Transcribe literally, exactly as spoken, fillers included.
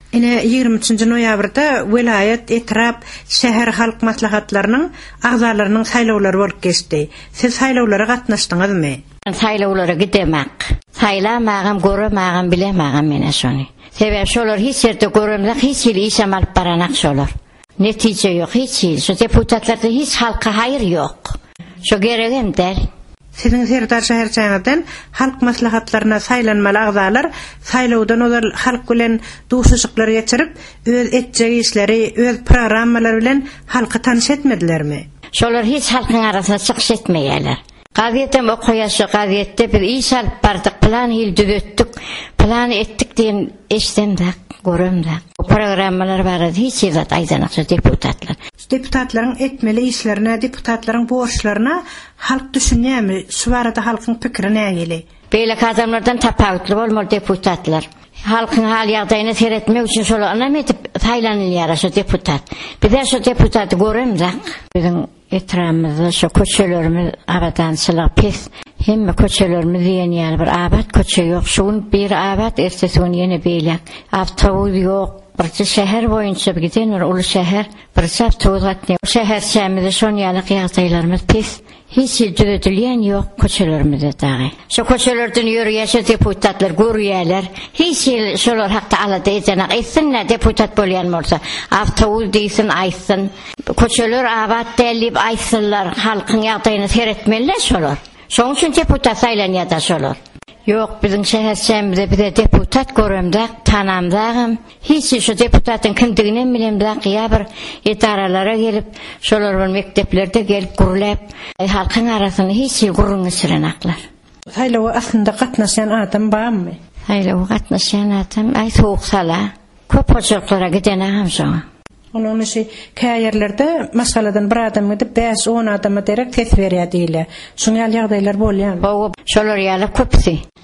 Ine ýygrimi üçünji noýabrda vilayet, etrap, şäher halk maslahatlarynyň agzalarynyň saýlawlary bolup geçdi. Siz saýlawlara gatnaşdyňyzmy? Saýlawlara gidemek. Saýlamagam, göremagam, bilemagam mene şonu. Sebäp şolar hiç ýerde göremler, hiç ýyl iş amal baranak şolar. Netije ýok, hiç ýyl. Şu deputatlarda hiç halka haýyr ýok. Şu geregem der. Sizin Serdar şäherçäňizden halk maslahatlaryna saýlanmaly agzalar saýlawdan olar halk bilen duşuşyklary geçirip, öz etjegi işleri, öz programmalary bilen halka tanış etmedilermi? Şolar hiç halkyň arasyna çykyş etmeýärler. Gazetem okuýaşy, gazette bir iş alyp bardyk, plan ýyl düzetdik, plan etdik diýen eşdemde, göremde. O programmalar bar, hiç ýyl aýdanyk deputatlar. Deputatlaryň etmeli işlerine, deputatlaryň borçlaryna halk düşünýärmi? Şu barada halkyň pikiri nägeli? Beýle adamlardan tapawutly bolmaly deputatlar. Halkyň hal ýagdaýyny seretmek üçin şolar anam etip saýlanylýar şu deputat. Bizler şu deputaty göremdik. Biziň etramyzda şu köçelerimiz abadançylyk pes. Hemme köçelerimiz ýene bir abat köçe ýok. Şuň bir abat ertesi gün ýene beýlek. Awtobus ýok. Bir şäher boýunça giden ulu şäher bir awtobus gatny. Şäher şäherinde şoň ýaly ýagdaýlarymyz pes. Hiç düzeltilýän ýok köçelerimizde dagy. Şu köçelerden ýürýäşe deputatlar görýärler. Hiç şolar hakda alada ejenak etsinler deputat bolýan bolsa. Awtobus diýsin aýtsyn. Köçeler abat dälip aýtsynlar, halkyň ýagdaýyny seretmeliler şolar. Şoň üçin deputat saýlanýar şolar. Yok, bizim şäherçämizde bize deputat göremdik, tanamdagym. Hiç şu deputatyň kimdigini bilemdik, ýa bir etaralara gelip, şolar bir mekteplerde gelip gurulap, halkyň arasyny hiç gurrun sürenaklar. Saýlawa aslynda gatnaşan adam barmy? Saýlawa gatnaşan adam aý soğuk sala, köp hoçluklara giden ham şoňa. Onun işi käýerlerde masaladan bir adam gidip beş on adama derek ses berýär diýler. Şoňa ýagdaýlar bolýar. Şolar ýaly köpsi.